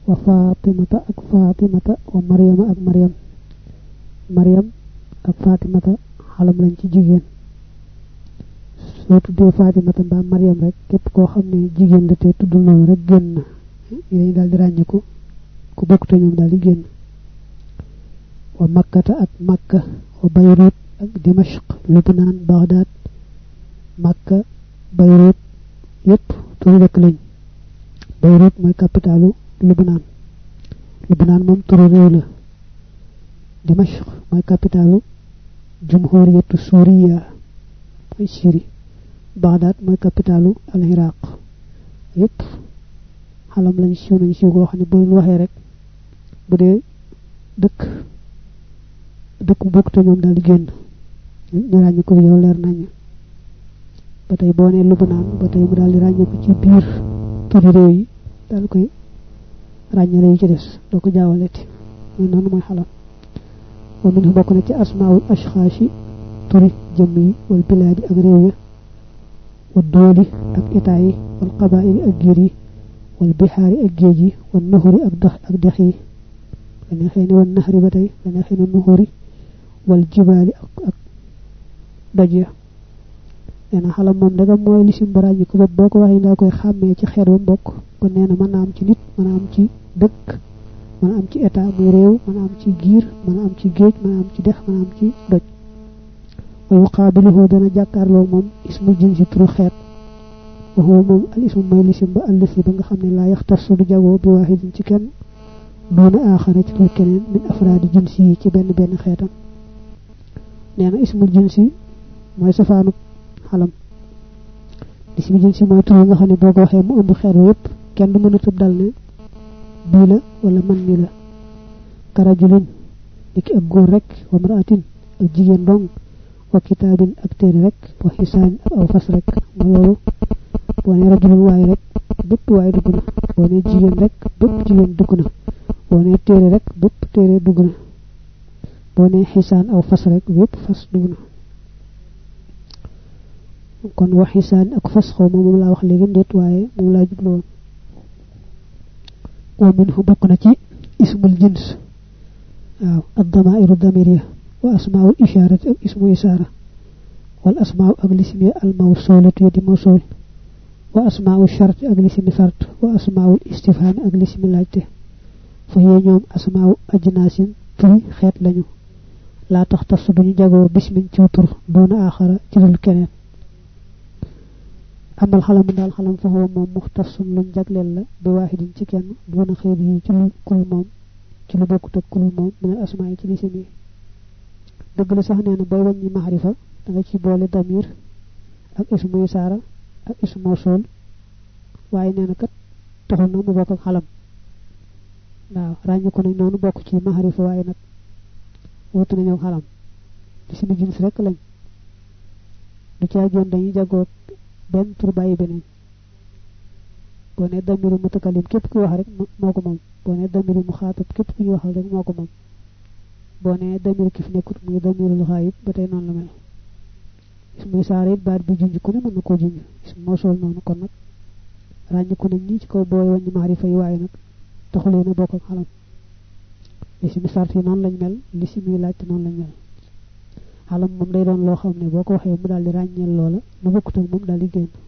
wa fatimata ak fatimata wa maryama ak maryam ak fatimata xalam lañ ci jigéen soo tuddee fatimata mbaa maryam rek képp koo xam ne jigéen la te tuddul noonu rek génn dañu daal di ràññiku ku bokk te ñoom daal di génn wa makkata ak makka wa bayrut ak dimashq lubnaan baghdad makka bayrut yépp turu dëkk lañ bayrut mooy capitalu lubnaan moom turu réew la dimashq mooy capitalu jumhuriyatu suriya mooy Syrie baghdad mooy capitalu al iraq yépp xalam lañ siiw nañ siiw goo xam ne bu ñu waxee rek bu dee dëkk bu bokk te ñoom daal di génn ñu ràññi ko yow leer nañ ba tey boo nee Lubnaan ba tey mu daal di ràññi ko ci biir turi réew yi daal koy ràññale yi ci des doo ko jaawaleti muy noonu mooy xalam wa min bokk na ci asmaul ashxaashi turi jëmm yi wal bilaadi ak réew ya wa dooli ak état yi wal qabaili ak giir yi wal bihaari ak géej yi wal nuhuri ak dex yi la neexee ne wal nahri ba tey la neexee ne nuhuri wal jibaali ak doj ya nee na xalam moom daga mooy lisim ba ràññi ko bopp boo ko waxee ndaa koy xàmmee ci xeet wa mbokk kon nee na mën na am ci nit mën na am ci dëkk mën na am ci état muy réew mën na am ci giir mën na am ci géej mën na am ci dex mën na am ci doj wa yuqaabiluhu dana jàkkaarloo moom ismul jinsi turu xeet wa huwa moom al ismu mooy lisim ba allasi ba nga xam ne laa yaxtasu du jagoo bi waahidin ci kenn doona aaxara ci lu keneen min afraadi jinsi yi ci benn xeetam nee na ismul jinsi mooy safaanu xalam ismul jinsi mooy tur nga xam ne boo ko waxee mu ëmb xeet yépp kenn du mën a tëb dal ne bii la wala man mi la karajulin niki ak góor rek wa maraatin ak jigéen dong wa kitaabin ak téere rek wa xisaan ak aw fas rek ma loolu boo ne rajulin waay rek bépp waay dugg na boo ne jigéen rek bépp jigéen dugg na boo ne téere rek bépp téere dugg na boo ne xisaan aw fas rek bépp fas dugg na kon wax xisaan ak fas xaw ma moom laa wax léegi ndeet waaye moom laa jubloon wa minhu bokk na ci ismul jins waaw ad-damaa'iru damiriya wa asmaa'ul ishaarati ak ismu ishaara wal asmaa'u ak lismi al mawsuulatu di mawsuul wa asmaa'u shart ak lismi shart wa asmaa'ul istifhaam ak lismi laajte fa yee ñoom asmaa'u ajnaasin turi xeet lañu laa tax tas duñu jagoo bismin ci tur doona aaxara ci dul keneen amal xalamu daal xalam fa huwa moom muxtasun luñ jagleel la bi waahidin ci kenn doona xeet yi ci lu kul moom ci lu bokkut ak kul moom minal asmaa yi ci lisim yi dëgg la sax nee na booy wàññi maxarifa da nga ci boole damir ak ismu isaara ak ismu mawsuul waaye nee na kat taxul na mu bokk ak xalam waaw ràññi ko nañ noonu bokk ci maxarifa waaye nag wutu nañu xalam lisimi jins rek lañ du caa joon dañuy jagoo benn tur bàyyi beneen boo ne damiru mutakallim képp ku wax rek moo ko moom boo ne damiru muxaatab képp ku ñu waxal rek moo ko moom boo ne damiru ki fi nekkut muy damirul xaayib ba tey noonu la mel ismu isaara it baat bi junj ku ne mën na koo junj ismu mawsuul noonu kon nag ràññiku nañ ñi ci kaw booy wàññi maarifa yi waaye nag taxulee na bokk ak xalam li si mi sart yi noonu lañ mel li si muy laajte noonu lañ mel xalam moom day doon loo xam ne boo ko waxee mu daal di ràññeel loola nu bokkut ak moom daal di génn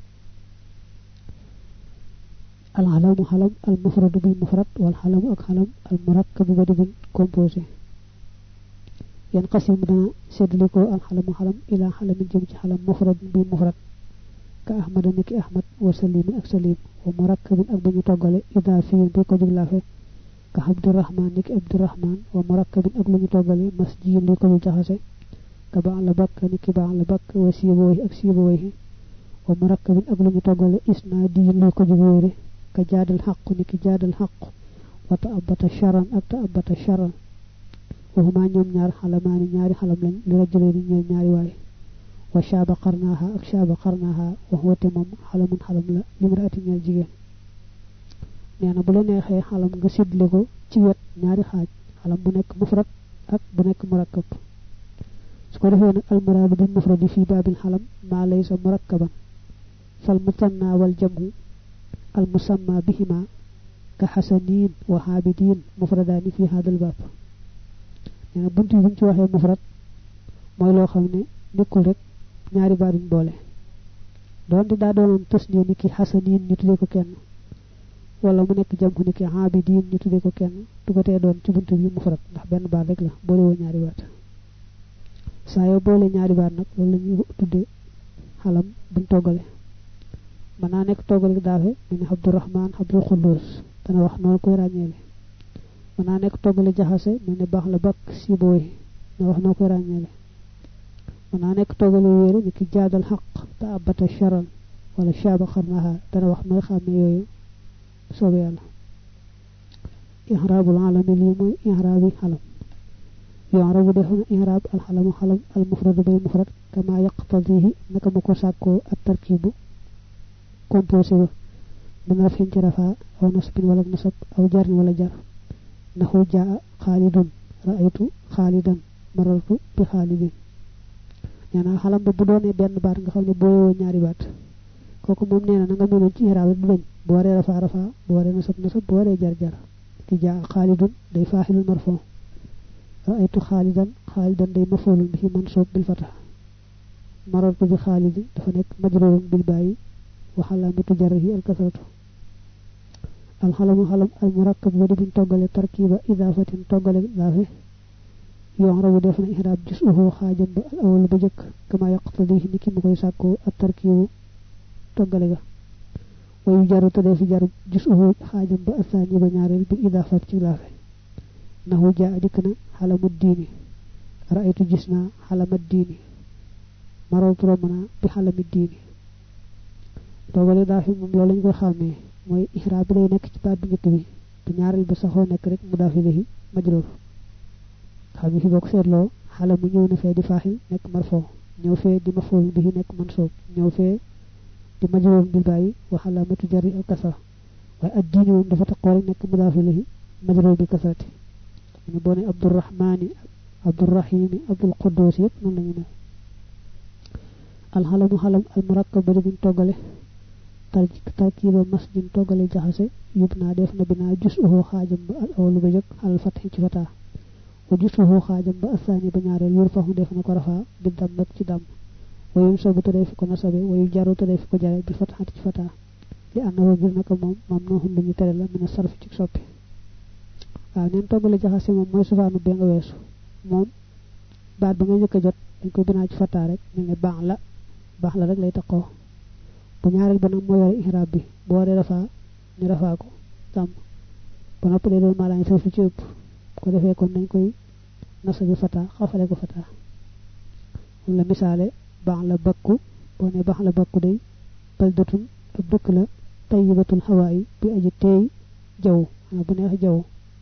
al xalamu xalam al mufradu bil mufrad wal xalamu ak xalam al murakkabu ba di buñ composé yan xasim dana seddli ko al xalamu xalam ilaa xalamin jëm ci xalam mufrad bil mufrad ka ahmada niki ahmad wa salimin ak salim wa murakkabin ak bu ñu toggale ida fiin bi ko juglaafe ka abdurrahman niki abdurrahman wa murakkabin ak lu ñu toggale masjid li ko ñu jaxase ka ba'la bakk niki ba'la bakk wa sibawayhi ak sibawayhi wa murakkabin ak lu ñu toggale isnaadi li ko jugóore ka jaadal xaq niki jaadal xaq wa ta'abbata sharan ak ta'abbata sharan wa huma ñoom ñaar xalamaani ñaari xalam lañ li rajulayni ñeel ñaari waay wa shaaba qarnaha ak shaaba qarnaha wa huwa moom xalamun xalam la limraati ñeel jigéen nee na bu la neexee xalam nga séddle ko ci wet ñaari xaaj xalam bu nekk mufrad ak bu nekk murakkab su ko defee nag al muraadu bil mufradi fii baabil xalam maa laysa murakkaban fal musanna wal jamhu al musamma bihima ka hasanin wa habidin mufradani fi hadal bab neena buntu buñ ci waxe mufrad moy lo xamne nekul rek ñaari baaruñ boole doon di da doon tasniya ni ki hasanin ñu tudé ko kenn wala mu nekk jam ko ni ki habidin ñu tudé ko kenn du ko té doon ci buntu bi mufrad ndax benn baat rek la boole wo ñaari baat sa yo boole ñaari baat nak loolu lañu tuddé halam buñ togalé mana nek togal daafe ni abdurrahman abdul khudus dana wax non koy ragnélé mana nek togal jaxase ni bax la bak si boy na wax no koy ragnélé mana nek togal wéré ni ki jaadal haqq ta abata sharal wala shaba kharnaha dana wax noy xamé yoyu sobe yalla ihrabul alam li moy ihrabi halam يعرب دفن إعراب الحلم حلم المفرد بالمفرد كما يقتضيه نك مكو ساكو التركيب كومبوسي من رفع رفع أو نصب ولا نصب أو جر ولا جر نحو جاء خالد رأيت خالدا مررت بخالد يعني حلم bu doone benn baat nga xamne boyo ñaari baat koku mom neena nga mënon ci i'rab du bañ bo waré rafa rafa bo waré nasab nasab bo waré jar jar ki jaa khalidun day fa'ilul marfu رأيت خالدا خالدا دي مفعول به منصوب بالفتح مررت بخالد دا نيك مجرور بالباء وحلامة جره الكسرة الحلم حلم المركب ودي بن توغال تركيب اضافه توغال اضافه يعرب دفن احراب جزءه خاجم الاول بجك كما يقتضيه نيكي مكاي ساكو التركيب توغال ويجر تدي في جر جزءه خاجم الثاني بنيارل بالاضافه اضافه نحو جاء ديكنا حلم الدين رأيت جسنا حلم الدين مررت رمنا بحلم الدين توغال دافي موم لول نكو خامي moy ihrab lay nek ci baat bu ñëk bi bu ñaaral ba saxo nek rek mudafihi majrur xam fi bok sétlo xala mu ñëw na fé di fahil nek marfu ñëw fé di maful bihi nek mansub ñëw fé di majrur bil bayi wa halamatu jarri al kasra wa ad-din dafa taqo rek nek mudafihi majrur bil kasrati ñu boné abdurrahmani abdurrahimi abdul quddus yépp non lañu ne al halamu halam al murakkab bi togale تركيب مسجد توغالي جاحسه يبنا ديف na bina جزءه خاجم با الاول بجك على الفتح ci fata وجزءه خاجم با الثاني بنيارل يرفع ديف نكو رفع بالضم ci dam وينصب تديف كو نصب ويجر تديف كو جاري بالفتح ci fata لانه غير نك موم ممنوع لني تري لا من الصرف ci soppi wa ñen togalé jaxase mom moy sufanu be nga wessu mom baat ba nga ñëk jot dañ ko bina ci fata rek ñu baax la rek lay takko bu ñaaral ba nak mo yor ihrab bi bo wara rafa ñu rafa ko tam ba nopp lay doon malaay sa fi ci ëpp ko defé kon nañ koy nasabi fata xafale ko fata wala misale baax la bakku bo ne baax la bakku day baldatun ab dëkk la tayyibatul hawa'i bi aji tey jaw bu neex jaw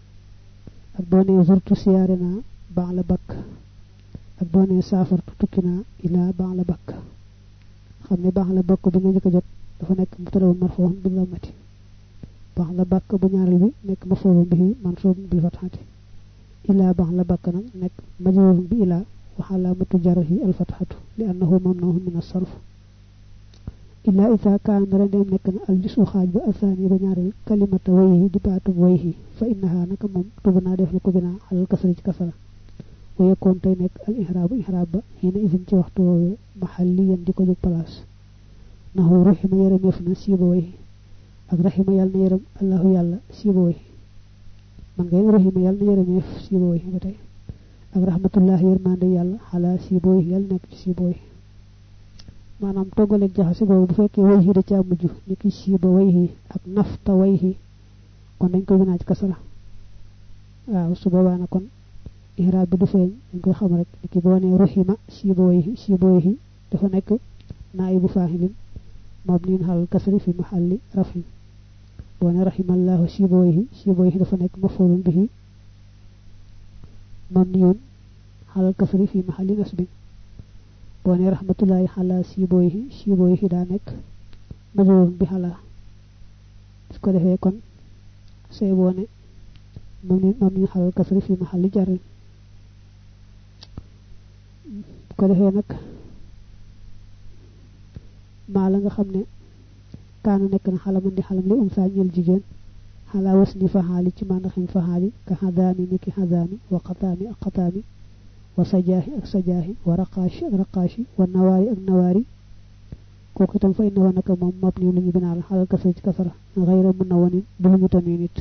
ak bo ne zurtu siyarena baax la bakk ak bo ne safartu tukina ila baax la bakk xamne baax la bakk bi nga jëk jot dafa nek mutaraw marfuun bil lamati baax la bakk bu ñaaral bi nek maf'ul bihi mansub bil fathati ila baax la bakk nak nek majrur bi ila wa halamatu jarhi al fathatu li annahu mamnuun min as-sarf illa idha kana radem nek al jismu khaj ba athani ba ñaaral kalimatu wayhi di baatu wayhi fa innaha nak mom tubna def na ko bina al kasri ci kasara ويكون تاي نيك الاحراب احراب هنا اذن ci waxtu wowe mahalliyan diko jog place nahu rahima yaram yefna sibaway ak rahima yalla na yaram allah yalla sibaway man ngay rahima yalla na yaram yef sibaway batay ak rahmatullah yermande yalla ala sibaway yalla nek ci sibaway manam togale jaxasi bobu bu fekke way hi da ci amuju niki sibaway ak nafta wayhi kon dañ ko bina ci kasara waaw su boba na kon ihrab du feñ dañ koy xam rek ki bo ne rahima siboyhi dafa nek naibu fa'ilin mabniun hal kasri fi mahalli raf'i bo ne rahimallahu siboyhi dafa nek maf'ulun bihi mabniun hal kasri fi mahalli nasb bo ne rahmatullahi ala siboyhi da nek majrurun bi hala su ko defé kon sey bo ne mabniun hal kasri fi mahalli jar ko defé nak ma la nga xamné kaana nek na xalam ndi xalam li um sa ñël jigen ala wasni fahali ci mandaxim fahali ka hadami niki hadami wa qatami ak qatami wa sajahi ak sajahi wa raqashi ak raqashi wa nawari ak nawari koku tam fa inna naka mom mabni lu ñu binal halal kasra ci kasra ghayra munawwin du ñu tanwinit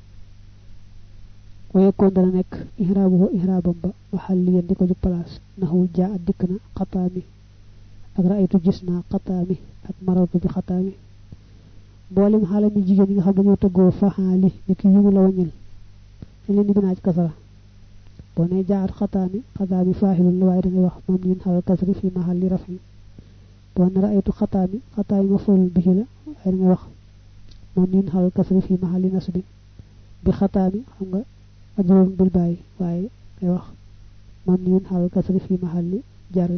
wa yakun dana nek ihrabu ihrabam ba wa haliyan diko ju place nahu jaa dikna qatami ak ra'aytu gisna qatami ak maratu bi qatami bolim halami jigen yi nga xam dañu teggo fahali niki yu la wañil dañ leen di bina ci kasra bo ne jaat qatami qatami fahilun la way da ngay wax mom ñun halal kasri fi mahalli rafi bo ne ra'aytu qatami qatami maful bihi la ay nga wax mom ñun halal kasri fi mahalli nasbi bi qatami xam nga ajrun bil bay waye ngay wax mom ñun halal kasri fi mahalli jar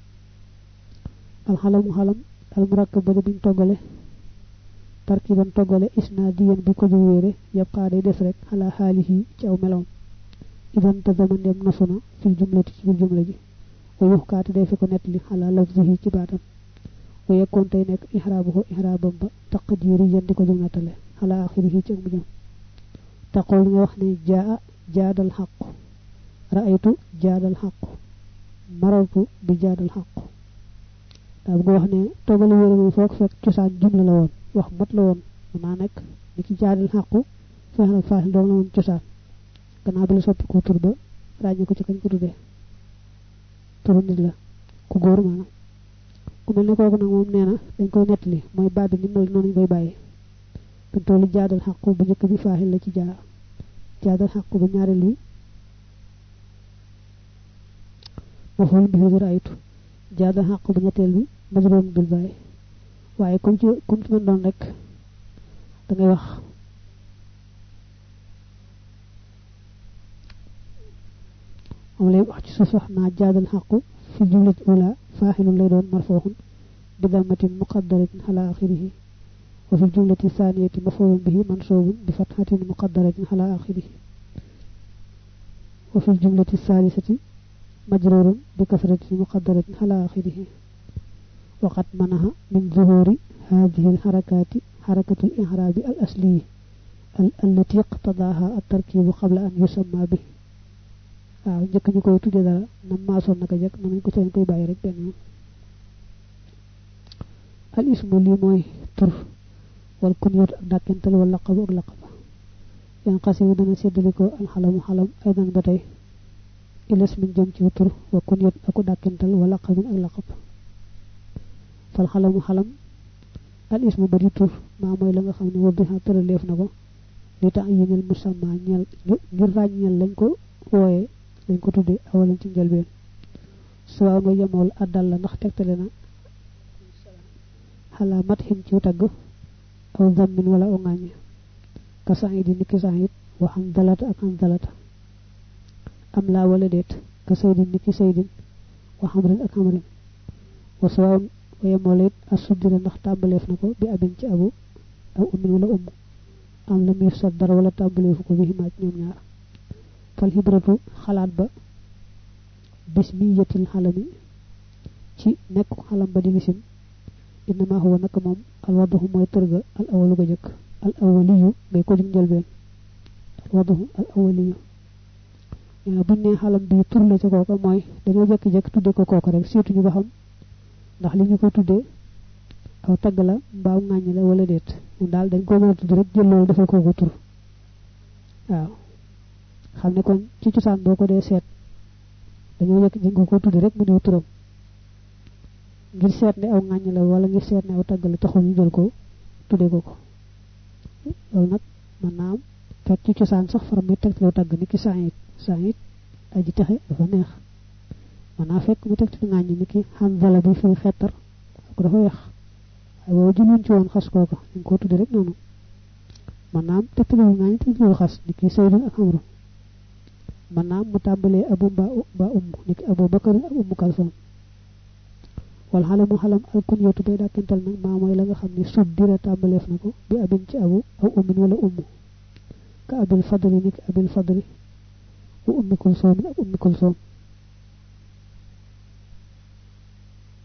al halam al murakkab bi ñu togale tarkiban togale isnadiyan bi ko ju wéré yabqa day dess rek ala halihi ci aw melom idan tazaman dem nasuna fil jumlati ci jumla ji wa yuhkaati day fi ko netli ala lafzihi ci batam wa yakun tay nek ihrabuhu ihrabam ba taqdiri yandi ko jum natale ala akhirihi ci mujum taqul nga wax ni jaa jaadal haqq ra'aytu jaadal haqq marartu bi jaadal haqq da bu wax ne togale wéré mo fokk fek ciosan jumla la won wax mat la won ma nek ni ci jaadal haqu fexal faaxil do la won ciosan gannaaw bi la soppi ko tur ba ràññee ko ci kañ ko tuddee turu nit la ku góor maanaam ku mel ne kooku nag moom nee na dañ koy nettali mooy baat bi ni mel noonu ñu koy bàyyi kon toolu jaadal xaqu bu njëkk bi faaxil la ci jaadal xaqu bu ñaareel bi maful bi hu ra'aytu jaadal xaqu bu ñetteel bi majroom bil bàyyi waaye comme ci mën doon rek da ngay wax أولي وحش صفحنا جاد الحق في الجملة الأولى فاحل ليدون مرفوع بضمة مقدرة على آخره وفي الجملة الثانية مفعول به منصوب بفتحة مقدرة على آخره وفي الجملة الثالثة مجرور بكسرة مقدرة على آخره وقد منها من ظهور هذه الحركات حركة الإعراب الأصلي التي اقتضاها التركيب قبل أن يسمى به waaw jëk ñu koy tuddé dara nam ma son naka jëk nañ ko ci koy bayyi rek ben al ismu li moy tur wal kunyat ak dakental wal laqab ak laqab yan qasimu dana seddaliko al halam aydan batay ilas min jëm ci tur wa kunyat ak dakental wal laqab ak laqab fal halam al ismu bari tur ma moy la nga xamni wobbi ha terelef nako li ta'yinul musamma ñal ngir rañal lañ ko woyé dañ ko tuddé awalan ci njalbeen suwa nga yamol adal la ndax tektale na hala mathin ci tagg aw zammin wala o ngagne ka sa'idi niki sa'id wa hamdalata ak hamdalata am la wala det ka sayyidin niki sayyidin wa hamrin ak hamrin wa suwa wa yamol asudira ndax tambalef nako bi abin ci abu aw ummin wala am lam yusaddar wala tambalef ko bi himat ñom ñaar fal hibratu xalaat ba bismiyatil halami ci nek xalam ba di lisim inma huwa nak mom al wadahu moy turga al awalu ga jek al awaliyu ngay ko jëm jelben al wadahu al awaliyu ya bu ne xalam bi turle ci koko moy dañu jek tudde ko koko rek surtout ñu ba xam ndax li ñu ko tudde aw tag la mbaaw ngañ la wala det mu dal dañ ko mëna tudd rek jël lolu defal ko ko tur waaw xamne kon ci ciosan boko dé sét dañu yek jëng ko tuddi rek mu di turam ngir sét né aw ngañ la wala ngir sét né aw tagal taxul ñu jël ko tuddé ko ko lol nak manam fekk ci ciosan sax faram mi tek lo tag niki sa'id aji taxé dafa neex mana fekk mu tek ci ngañ niki hanzala bi fi xétar ko dafa wax ay wo jëluñ ci won xass koko ñu ko tuddé rek nonu manam tek lu ngañ tek lu xass niki sayyidun ak amru manam mu tambalé abu ba niki abu bakar ak ummu kalsum wal halamu halam al kunyatu bay dakental nak ma moy la nga xamni suddira tambalef nako bi abin ci abu aw ummin wala ummu ka abul fadli niki abul fadli wa ummu kulsum ak ummu kulsum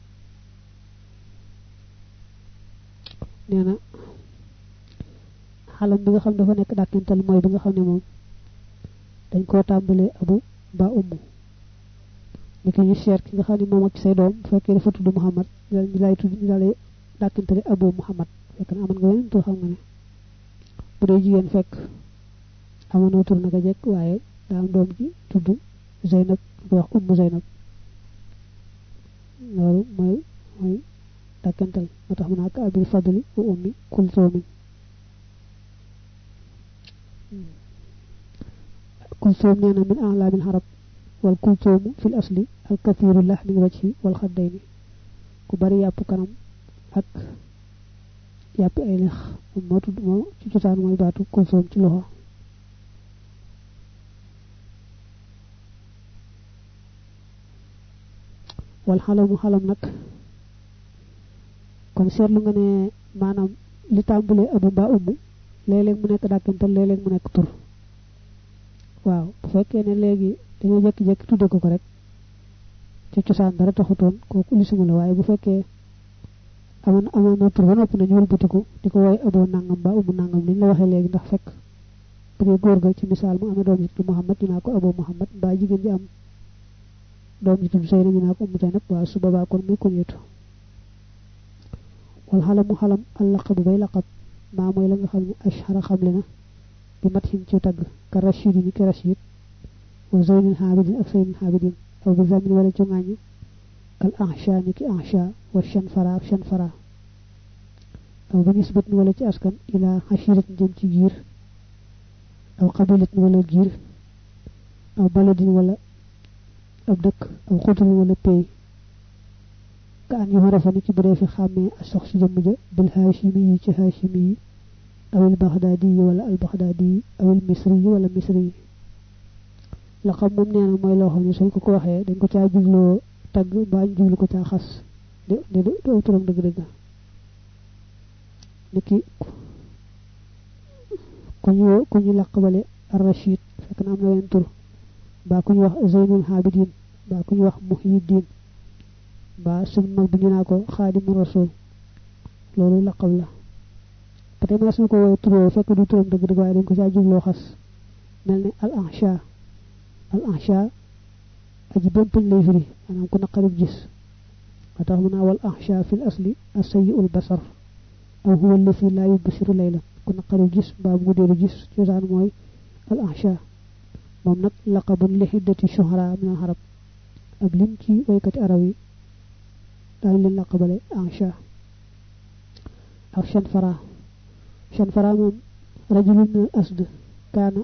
neena xalam bi nga xam dafa nek dakental moy bi nga xam ne mom dañ ko tambalé abu ba ummu niki ñu seet ki nga xam ne moom ak say doom bu fekkee dafa tudd Muhammad ñu lay tudd ñu lay dakkantale Abu Muhammad fekk na amoon nga yeneen tur xam nga ne bu dee jigéen fekk amoon tur naka jekk waaye daa am doom ji tudd Zeynab ko wax Ummu Zeynab loolu mooy dakkantal moo tax mu naa ka abil fadli wa ummi kulsoomin kulsoom nee na min a'laamil arab والكلثوم في الأصل الكثير اللحم الوجه والخدين كبري ياب كانم اك ياب اي لخ مو تود مو ci ciosan moy baatu kulthum ci loxo wal halamu halam nak kon seetlu nga ne manam li tambulé abu ba ummu léeg-léeg mu nekk dakantal léeg-léeg mu nekk tur waaw bu fekkee ne léegi dañu jekki-jekki tudde ko rek ci cosaan dara taxutoon kooku lisuma la waaye bu fekkee amoon na tur ba noppi nañu wëlbatiku di ko woy aboo nangam ba umu nangam liñ la waxee léegi ndax fekk bu dee góor ga ci misaal mu amee doom ji tudd Muhammad dinaa ko aboo Muhammad mbaa jigéen ji am doom ji tudd Seyna dinaa ko umu Zeynab waaw su boobaa kon muy kunyatu wal xalamu xalam al laqab bay laqab maa mooy la nga xam ne ashara xamle na bi mat xin ci tagg ka rashid ni ka rashid وزين الحابدين أكثر من الحابدين أو بزمن ولا جمعني كالأعشاء نكي أعشاء والشنفراء شنفراء أو بنسبة ولا أسكن إلى عشيرة جمتي جير أو قبيلة ولا جير أو بلد ولا أبدك أو خطر ولا بي كأن يعرف نكي بري في خامي الشخص جمجة بالهاشمي كهاشمي أو البغدادي ولا البغدادي أو المصري ولا مصري laqab mom neena moy lo xamni suñ ko waxe dañ ko ca jublo tag ba jublu ko ca xass de do turam deug deug niki ku ñu laqabale ar-rashid fekk na am na len tur ba ku ñu wax zainul habidin ba ku ñu wax muhyiddin ba suñ mag bi ñu na ko khadim rasul lolu laqab la patay ma suñ ko woy turo fekk du turam deug deug way dañ ko ca jublo xass melni al-ahsha الأحشاء أجبن بالليفري أنا كنا قريب جس أتهمنا والأحشاء في الأصل السيء البصر أو هو الذي لا يبصر ليلا كنا قريب جس باب مدير جس جزان موي الأحشاء ممنك لقب لحدة شهراء من العرب أبلمكي ويكت أروي دايل لقب الأحشاء أو شنفرا من رجل من الأسد كان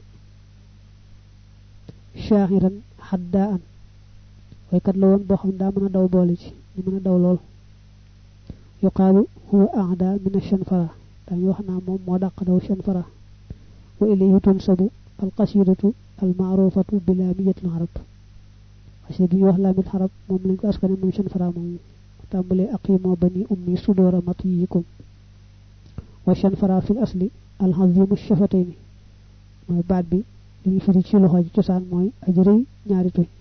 شاهرا حداء ويكت لون بو خم دا مانا داw boole ci ñu mëna daw lool yuqalu huwa a'da min ash-shanfara dañu wax na mom mo daq daw shanfara wa ilayhi tunsabu al-qasidatu al-ma'rufatu bi lamiyatil arab asidi wax lamil arab mom lañ ko askane mom shanfara mom tambale aqimu bani ummi sudura matiyikum wa shanfara fil asli al-hazim ash-shafatayn moy baat bi li firi ci loxo ci cosaan mooy aji rëy ñaari tuñ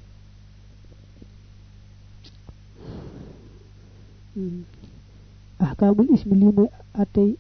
ahkamul ismi li mooy atay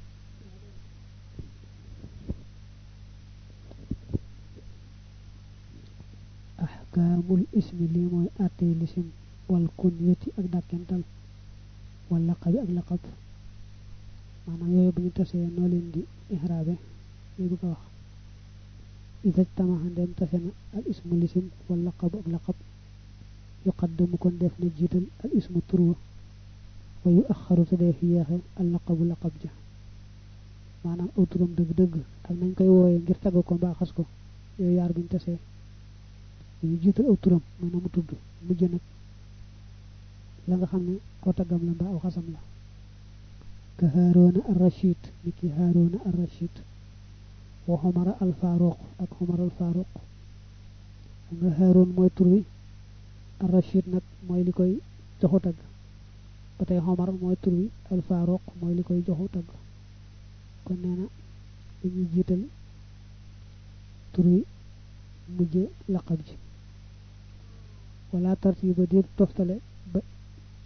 ahkamul ismi li mooy atay lisim wal kunyati ak dakental wal laqab ak laqab maanaam yooyu bu ñu tasee noo leen di ihrabe li bu ko wax إذا اجتمع عندهم تفنا الاسم الاسم واللقب اللقب يقدم كون ديف نجيتال الاسم التروى ويؤخر تدفيه اللقب لقب جا manam aw turam deug deug ak nañ koy woyé ngir tagu ko ba xass ko yoy yar buñ tassé ñu jital aw turam mëna mu tuddu mu jë nak la nga xamné aw tagam la ba aw xassam la ka haruna ar-rashid niki haruna ar-rashid wa humara al-faruq ak humara al-faruq nga harun moy tur wi ar-rashid nak moy likoy joxu tag batay humar moy tur wi al-faruq moy likoy joxu tag kon neena dañuy jital tur wi mujjé laqab ji wala tartiba dir toftale ba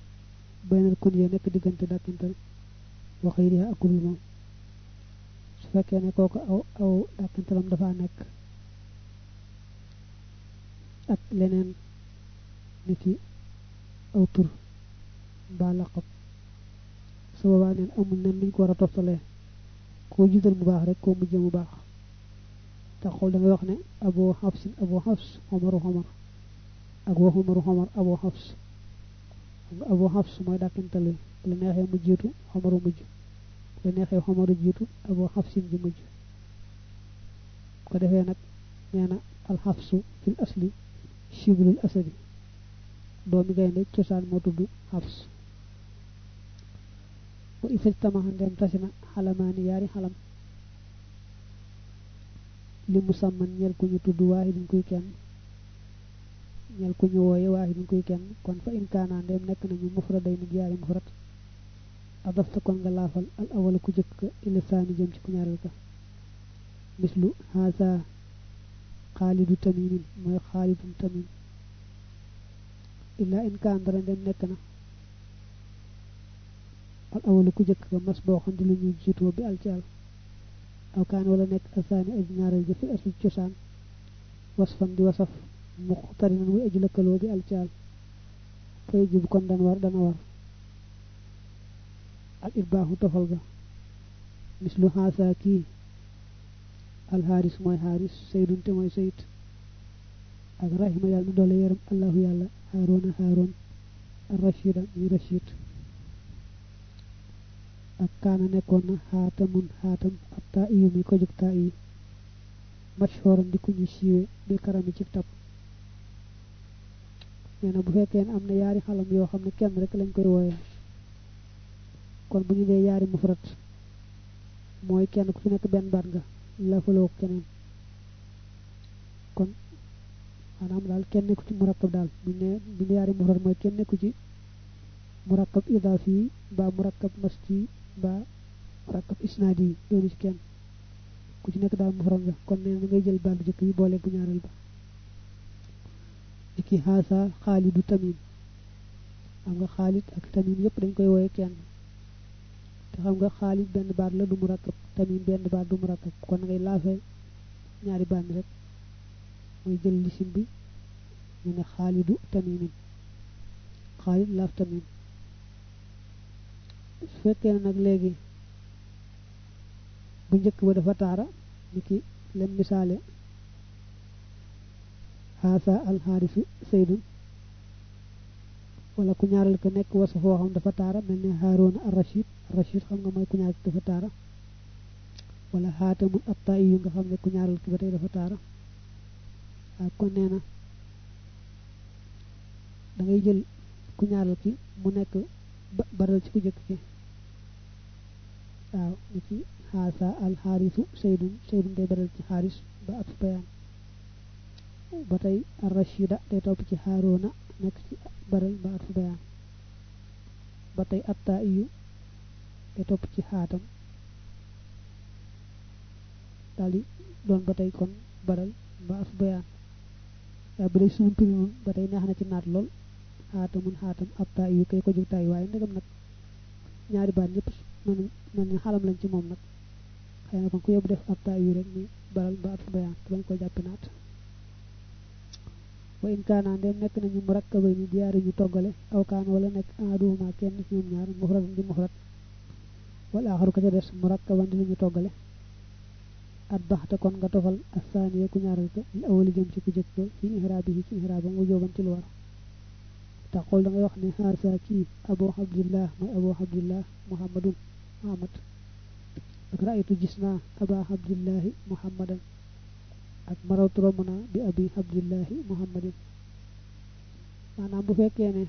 baynal kunya nek digënté dakintal wa khayriha akul mom su fekkee ne kooku aw dàkkantalam dafa nekk ak leneen ni ci aw tur mbaa laqab su boobaa neen amul nen luñ ko war a toftalee koo jiital mu baax rek koo mujjee mu baax tax xool da ngay wax ne abu xafs xomaru xomar ak wa xomaru xomar abu xafs nga abu xafs mooy dàkkantal wi la neexee mu jiitu xomaru mujj la neexee xomaru jiitu abu xafsin ji mujj ko defee nag nee na alxafsu fil asli shiblul asadi doomi gaynde cosaan moo tudd xafs wa ifaj tamaxan dem tasina xalamaani yaari xalam li musamman ñel ku ñu tudd waahidin kuy kenn ñel ku ñu wooye waahidin kuy kenn kon fa in kaana dem nekk nañu mufraday ni yaari mufrad adafta kon nga laafal al awala ku jëkk ka ila saani jëm ci ku ñaareel ka mislu haasa xaalidu tamimin mooy xaalidun tamim illa in kaan dara dem nekk na al awalu ku jëkk ka mas boo xam di lu ñu jiitoo bi al ci al aw kaan wala nekk asaani aj ñaareel ja fi asli cosaan wasfan di wasaf muxtarinan muy aju lëkkaloo bi al ci al fay jib kon dana war al irbaaxu tofal ga mislu haasa kii alxaaris mooy xaaris saydun te mooy sayid ak rahima yàlla na doole yaram allahu yàlla xaaroona xaaroon al rashida muy rashid ak kaana nekkoon na xaatamun xaatam ab taa iyu mi ko jóg taa iyi mashhooran di ku ñu siiwe bi karami ci tab nee na bu fekkee ne am na yaari xalam yoo xam ne kenn rek lañ koy wooye kon bu ñu dee yaari mufrat mooy kenn ku ci nekk benn baat nga lafaloo keneen kon maanaam daal kenn nekku ci murakkab daal bu ñu yaari mufrat mooy kenn nekku ci murakkab idaafi ba murakkab masji ba murakkab isnaadi yi doonu ci kenn ku ci nekk daal mufrad nga kon nee na ngay jël baat bu jëkk bi boole bu ñaareel ba iki haasa xaalidu tamim xam nga xaalid ak tamim yépp dañ koy wooye kenn te xam nga xaalid benn baat la du murakkab tamim benn baat du murakkab kon ngay laafee ñaari baat rek mooy jël lisim bi ñu ne xaalidu tamimin xaalid laaf tamim su fekkee nag léegi bu njëkk ba dafa taara ni ki lem misaale haasa alxaarisu saydun wala ku ñaaral ko nekk wasa foo xam dafa taara mel ne Haaruna ar-Rashid xam nga mooy ku ñaaral dafa taara wala xaatamul atta yu nga xam ne ku ñaaral ki ba tey dafa taara waaw kon nee na da ngay jël ku ñaaral ki mu nekk baral ci ku jëkk ki waaw ni ci haasa alxaarisu saydun day baral ci xaaris ba at bayaan ba tey ar-Rashida day topp ci Haaruna nekk ci baral ba at bayaan ba tey atta iyu day topp ci xaatam daldi doon ba tey kon baral ba at bayaan waaye bu dee suñu piri noonu ba tey neex na ci naat lool xaatam atta iyu kay ko jóg tay waaye ndegam nag ñaari baat ñëpp mel ni xalam lañ ci moom nag xëy na kon ku yóbbu def atta iyu rek ni baral ba at bayaan te bañ ko jàppe naat wa in kaana ndem nekk nañu murakkabay ni diyaari ñu toggale aw kaana wala nekk aduhuma kenn ci ñoom ñaar mufradan di mufrad wala axaru ka ca des murakkaban di ñu toggale at baxta kon nga tofal asaaniya ku ñaaral ka li awali jëm ci ku jëkk ko fi ihraabihi ci ihraabam wu jooban ci lu war tax xool da ngay wax ne haasa kii abu abdillah mooy abu abdillah muhammadun muhammad ak raaytu gis naa aba abdillahi muhammadan ak marawtu romb naa bi abi abdillahi muhammadin maanaam bu fekkee ne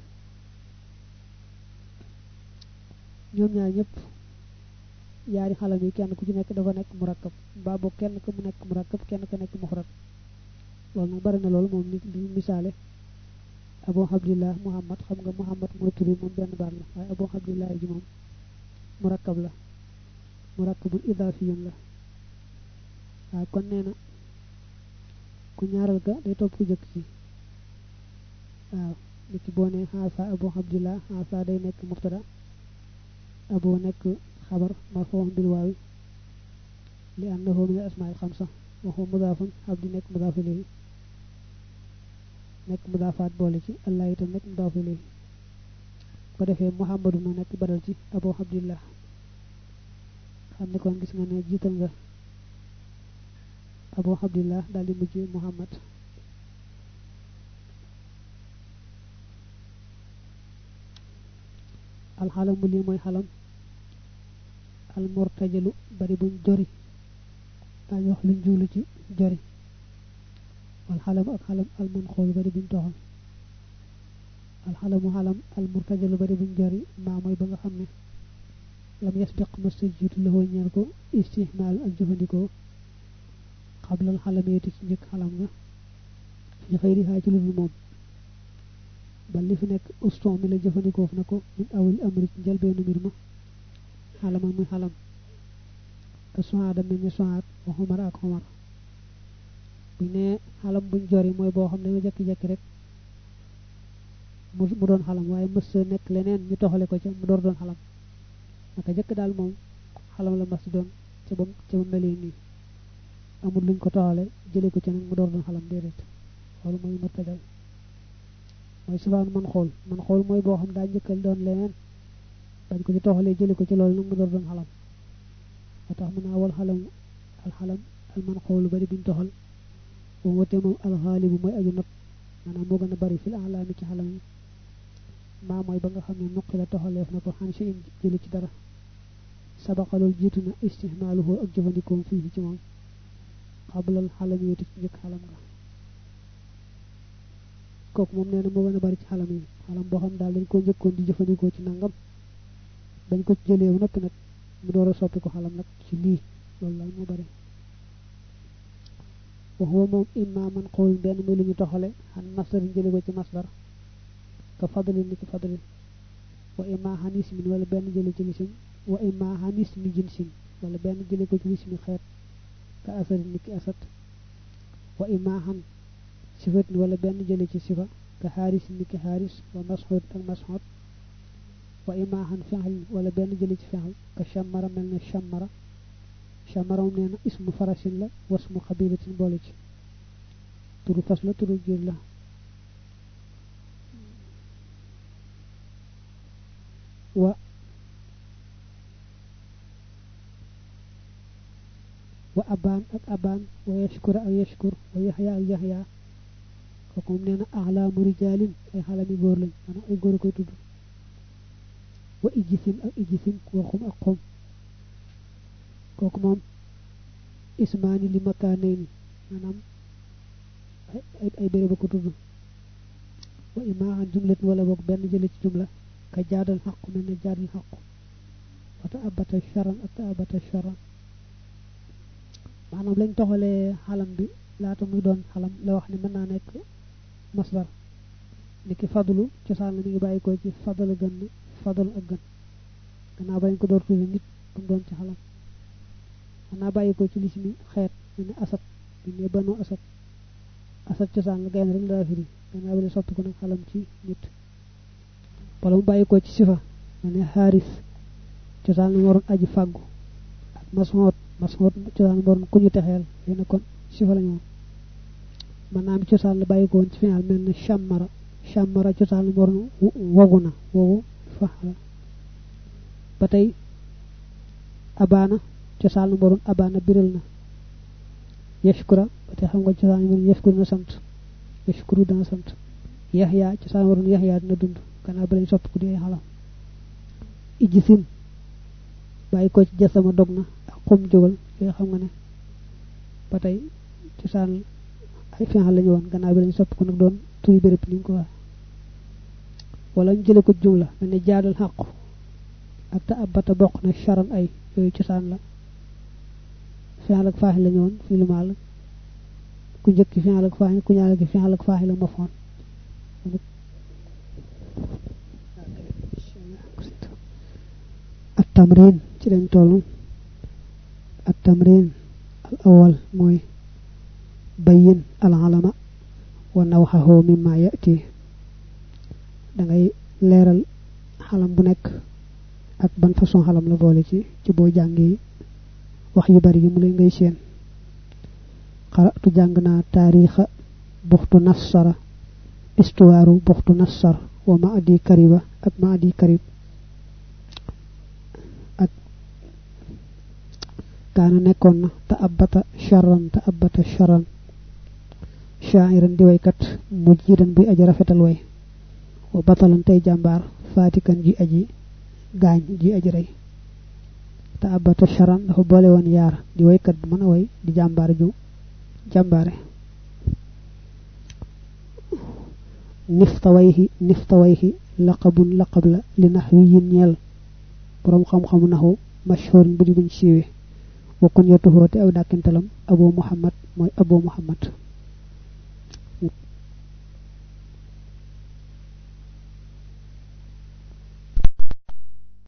ñoom ñaar ñëpp yaari xalam yi kenn ku ci nekk dafa nekk murakkab mbaa boog kenn ku mu nekk murakkab kenn ku nekk mufrad loolu nag bari na loolu moom nit li misaale abu abdillah muhammad xam nga muhammad mooy turi moom benn baat la waaye abu abdillah ji moom murakkab la murakkabul idaafiyun la waaye kon nee na ku ñaaral ga day topp ku jëkk ci waaw nit ki boo ne haasa abu abdillah haasa day nekk mubtada abu nekk xabar marfuun bil waawi li annahu min asma'il khamsa wa huwa mudafun abdi nek mudaf ilayhi nek mudafat boole ci allah itam nek mudaf ilayhi ko defé muhammadu na nek badal ci abu abdillah xamni kon gis nga ne jital nga abu abdillah dal di mujjé muhammad al halam li moy halam al murtajalu bari buñ jori dañ wax luñ julu ci jori wal halam ak halam al munkhul bari buñ toxal al halamu halam al murtajalu bari buñ jori ma moy ba nga xamne lam yasbiq masjid lahu ñal ko istihmal ak jëfandiko qabla al halamiyati ci ñek halam nga fi xeyriha ci lu mom bal li fi nek uston mi la jëfandiko fa nako min awil amri ci jël benu mbir ma halam muy halam aswaada min suat wa humar ak humar bu ne halam buñ jori moy bo xamne nga jekki jekki rek mu doon halam waye mëss nek leneen ñu toxale ko ci mu door doon halam naka jekk dal mom halam la mas doon ci bam melé ni amul luñ ko toxale jëlé ko ci nak mu door doon halam dedet xol moy murtajal moy subhan man xol moy bo xam da ñëkkal doon leneen dañ ko ci toxale jëlé ko ci lool nak mu door doon halam motax mëna wal halam al halam al man xol bari buñ toxal wo wote mom al ghalib moy aju not manam mo gëna bari fil a'lam ci halam ma moy ba nga xamne nokki la toxaleef nako han ci jël ci dara sabaqalul jituna istihmaluhu ak jëfandikoom fi ci mom qabla al halamiyati ci ñek halam nga kok mom neena mo gëna bari ci halam yi halam bo xam dal dañ ko jëkkon di jëfandiko ci nangam dañ ko jëlé wu nak mu doora soppi ko halam nak ci li loolu la mo bari wa huwa mom imma man qawl ben muy luñu toxale han masdar jëlé ko ci masdar ka fadlin ni ki fadlin wa imma hanis min wala ben jëlé ci lisim wa imma hanis mi jinsin wala ben jëlé ko ci lismi xeet ka asar ni ki asat wa imma han sifat wala ben jëlé ci sifa ka haris ni ki haris wa mashhud ak mashhud wa imma han fi'l wala ben jëlé ci fi'l ka shamara melna shamara shamara neena ismu farasin la wasmu qabilatin bolé ci turu fas la turu jël la wa aban ak aban wa yashkur ak yashkur wa yahya ak yahya kokum neena a'lamu rijalin ay halami gor lañ ana ay gor koy tuddu wa ijisim ak ijisim wa khum ak khum koku mom ismani li makanayni manam ay bere ba ko tuddu wa imahan jumlat wala bok ben jël ci jumla ka jaadal haqq min jaadal haqq wa ta'abata sharan ta'abata sharan manam lañ toxale halam bi laata muy doon halam la wax ni mën na nek masdar niki fadlu ci sal mi ngi bayiko ci fadl gën fadl ak gën gëna bañ ko door tuddu nit kum doon ci halam ana bayiko ci lismi xeet ni asad ni banu asad asad ci sal gën rek la firi gëna ba soppi ko nak halam ci nit wala mu bayiko ci sifa ni haris ci sal ni waron aji fagu ak mas'ud ci sal waron ku ñu texel yena kon sifa lañu manam ci sal bayiko ci final melni shamara ci sal waron woguna wogu fahala batay abana ci sal waron abana biralna yashkura batay xam nga ci sal waron yashkuru na sant yashkuru dana sant yahya ci sal waron yahya dina dund kana ba lañ sopp ku di halam ijisim bayiko ci jasama dogna ak xum jogal yo xam nga ne batay ci sal ay fi hal lañu won gana ba lañ sopp ko nak doon tuy bepp ni ko wax wala ñu jëlé ko jumla ne jaadal haqq ak ta'abbata bokk na sharan ay yoy ci sal la fi hal ak fahil lañu won fi lu mal ku jëk fi hal ak fahil ku ñaal fi hal ak fahil ma fon التمرين ci lañ tollu التمرين الأول موي بين العلم ونوحه مما يأتي dangay leral xalam bu nek ak ban façon xalam la bolé ci bo jangé wax yu bari mu lay ngay seen qara'tu jangna tarikha buxtu nassara istuwaru buxtu nassar wa ma'adi kariba ak ma'adi karib ak kana nekkon na ta'abbata sharran sha'iran di waykat mujjidan buy aji rafetal way wa batalan tay jambar fatikan ji aji gañ ji aji ray ta'abbata sharran dafa bolé won yar di waykat mëna way di jambar ju jambare niftawayhi laqabun laqab la li nahwiyin yel borom xam xamu nahu mashhur bu buñ siwé wa kunyatuhu te aw dakintalam abu muhammad moy abu muhammad